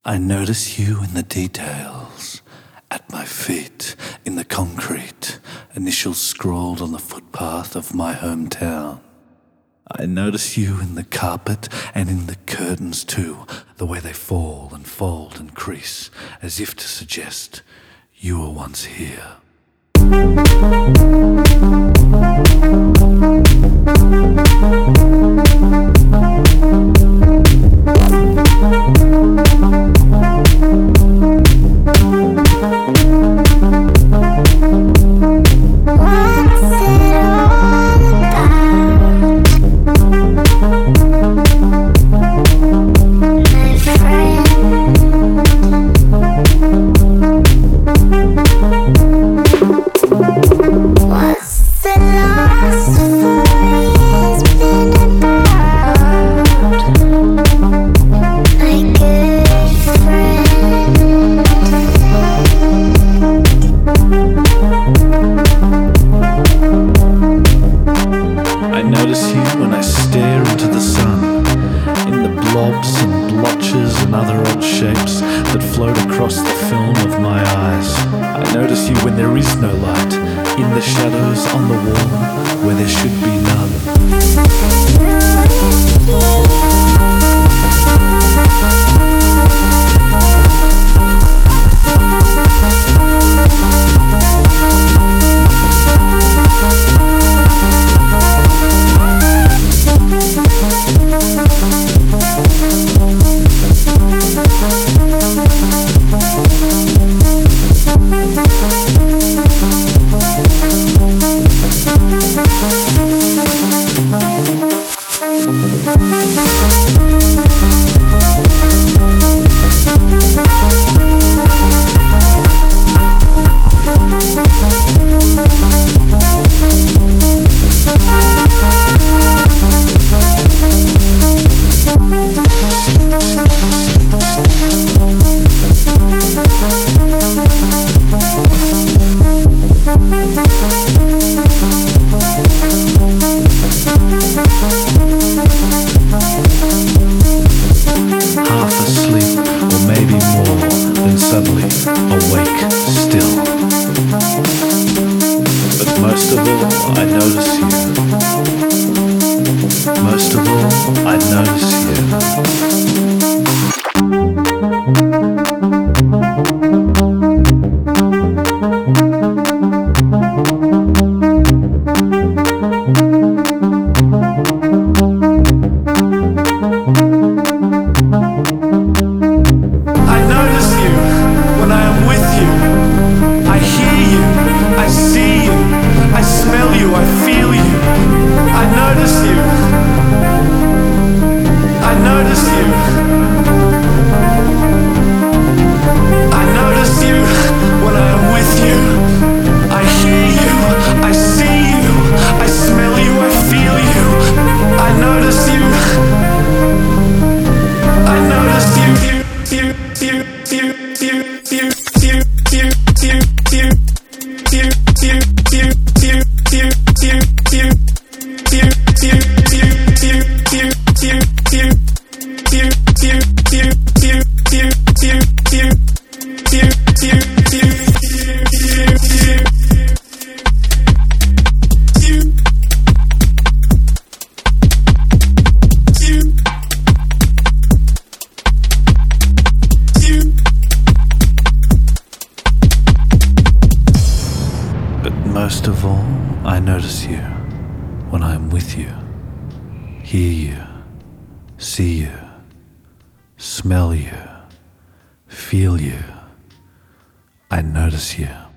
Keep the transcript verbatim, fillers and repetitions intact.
I notice you in the details, at my feet, in the concrete, initials scrawled on the footpath of my hometown. I notice you in the carpet and in the curtains too, the way they fall and fold and crease, as if to suggest you were once here. I notice you when I stare into the sun, in the blobs and blotches and other odd shapes that float across the film of my eyes. I notice you when there is no light, in the shadows on the wall where there should be none. Suddenly awake still. But most of all, I notice you. Most of all, I notice you. Most of all, I notice you when I am with you, hear you, see you, smell you, feel you. I notice you.